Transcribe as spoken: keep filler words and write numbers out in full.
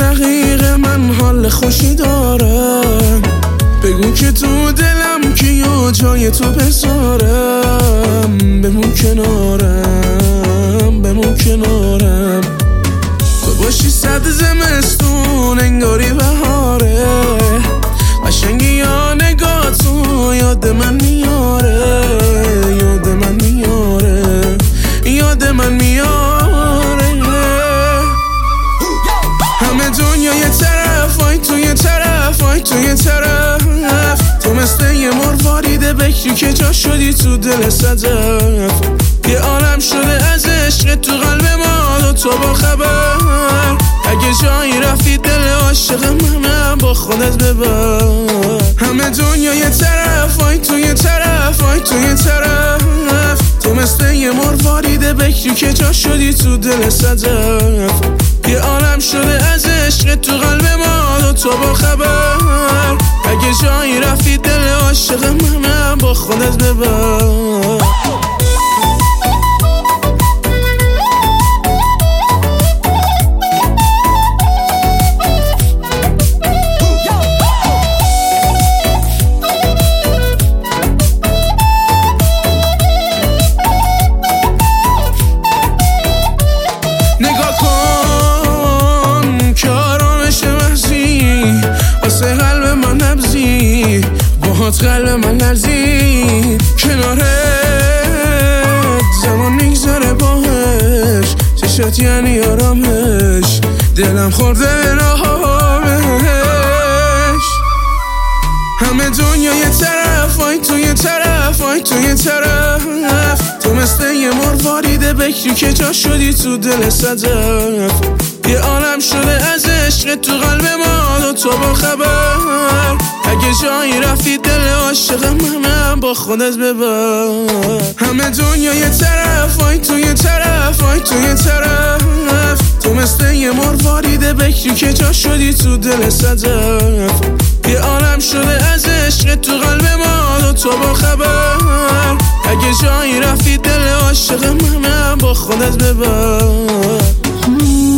دقیقه من حال خوشی دارم، بگو که تو دلم که یا جای تو بذارم. بمون کنارم، بمون کنارم، تو باشی صد زمستون انگاری بهاره. قشنگی یا نگاه تو یاد من میاره، یاد من میاره، یاد من میاره. همه دنیا یه طرف، آی تو یه طرف، آی تو یه طرف. تو مثل یه مرواریده بکری که جا شدی تو دل صدف. یه عالم شده از عشق تو قلب ما و تو با خبر. اگه جایی رفتی دل عاشق منم با خودت ببر. همه دنیا یه طرف، آی تو یه طرف، آی تو یه طرف. تو مثل یه مرواریده بکری که جا شدی تو دل صدف. یه عالم شده از عشق تو قلب ما و تو با خبر. اگه جایی رفتی دل عاشق منم با خودت ببر. قلب من لرزید کنارت، زمان میگذره باهش. چشات یعنی آرامش، دلم خورده راهش. همه دنیا یه طرف، آی تو یه طرف، آی تو یه طرف. تو مثل یه مرواریده بکری که جا شدی تو دل صدف. یه عالم شده از عشق تو قلب ما و تو با خبر. اگه جایی رفتی دل عاشق منم با خودت ببر. همه دنیا یه طرف، آی تو یه طرف، آی تو یه طرف. تو مثل یه مرواریده بکری که جا شدی تو دل صدف. یه عالم شده از عشق تو قلب ما و تو با خبر. اگه جایی رفتی دل عاشق منم با خودت ببر.